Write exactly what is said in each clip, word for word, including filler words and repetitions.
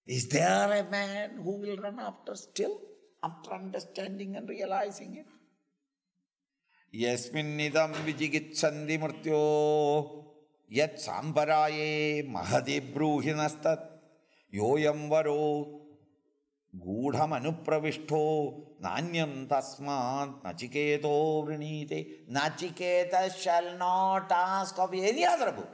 Is there a man who will run after still, after understanding and realizing it? Yasminnidam vijigitsandi murtyo yat sambaraye mahadi bruhinastat yoyam varo gudham anupravishto nanyam tasmat nachiketo vrinite. Nachiketa shall not ask of any other book.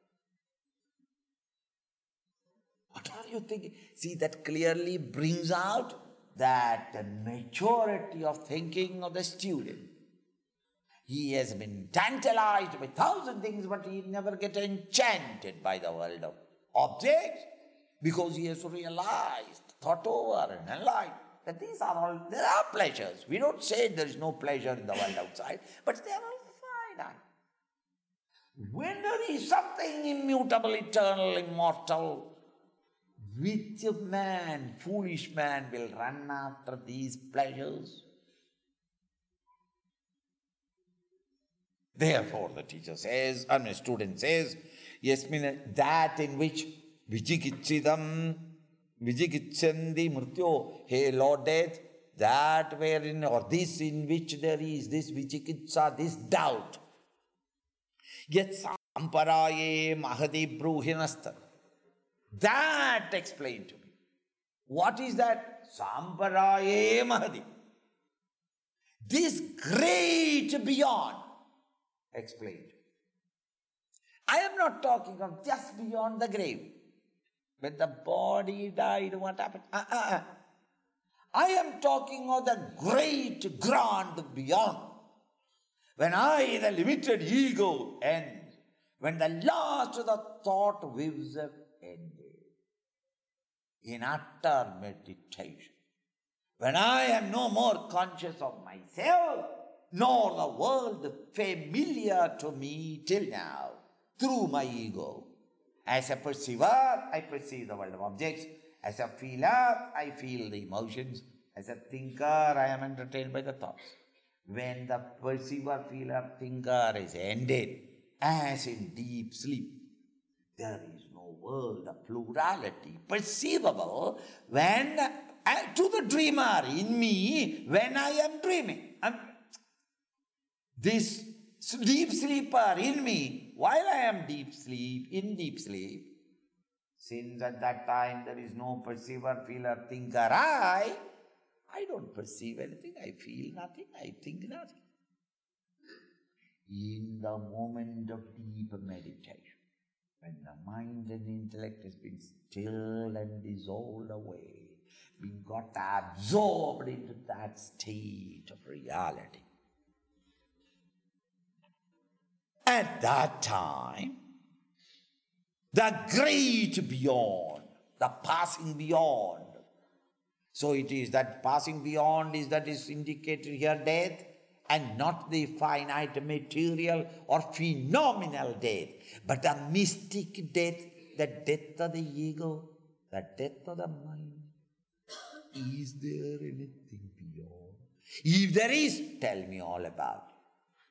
What are you thinking? See, that clearly brings out that the maturity of thinking of the student. He has been tantalized by thousand things, but he never gets enchanted by the world of objects because he has realized, thought over and analyzed that these are all, there are pleasures. We don't say there is no pleasure in the world outside, but they are all finite. When there is something immutable, eternal, immortal, which man, foolish man, will run after these pleasures? Therefore, the teacher says, I mean, the student says, yes, mean that in which vijigitsidam, vijigitsandi mrityo, hey Lord Death, that wherein, or this in which there is this vijigitsa, this doubt. Yet samparaye mahadi bruhinasta. That explained to me. What is that? Samparaye mahadi. This great beyond. Explained. I am not talking of just beyond the grave. When the body died, what happened? Uh, uh, uh. I am talking of the great, grand beyond. When I, the limited ego, ends. When the last of the thought waves have ended. In utter meditation. When I am no more conscious of myself, nor the world familiar to me till now, through my ego. As a perceiver, I perceive the world of objects. As a feeler, I feel the emotions. As a thinker, I am entertained by the thoughts. When the perceiver, feeler, thinker is ended, as in deep sleep, there is no world of plurality perceivable when, uh, to the dreamer in me, when I am dreaming. I'm, This deep sleeper in me, while I am deep sleep, in deep sleep, since at that time there is no perceiver, feeler, thinker, I, I don't perceive anything, I feel nothing, I think nothing. In the moment of deep meditation, when the mind and intellect has been stilled and dissolved away, being got absorbed into that state of reality, at that time, the great beyond, the passing beyond. So it is that passing beyond is that is indicated here death, and not the finite material or phenomenal death, but the mystic death, the death of the ego, the death of the mind. Is there anything beyond? If there is, tell me all about it.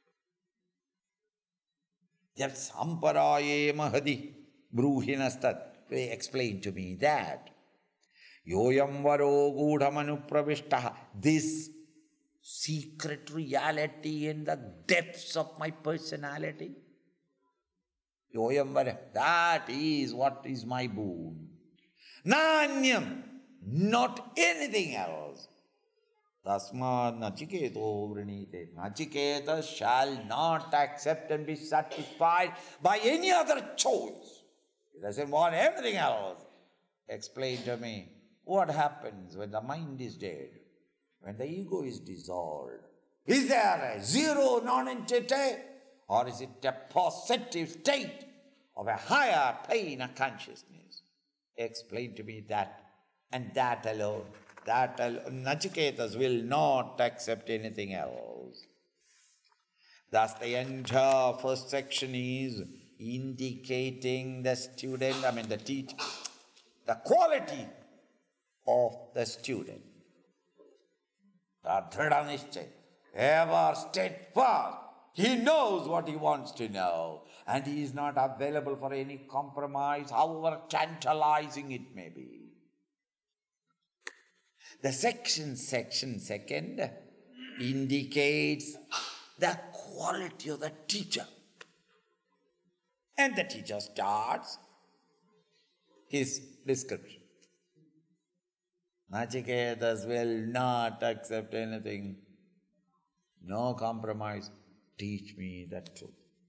Yat samparaye mahadi bruhinastat. They explain to me that yoyam varo gudhamanu pravishtaha. This secret reality in the depths of my personality. Yoyam varo. That is what is my boon. Nanyam. Not anything else. Tasmad nachiketo vrinite. Nachiketa shall not accept and be satisfied by any other choice. He doesn't want anything else. Explain to me, what happens when the mind is dead? When the ego is dissolved? Is there a zero non-entity? Or is it a positive state of a higher plane of consciousness? Explain to me that. And that alone. That Nachiketas will not accept anything else. Thus the entire first section is indicating the student, I mean the teacher, the quality of the student. Ever steadfast. He knows what he wants to know. And he is not available for any compromise, however tantalizing it may be. The section, section second indicates the quality of the teacher. And the teacher starts his description. Nachiketas will not accept anything. No compromise. Teach me the truth.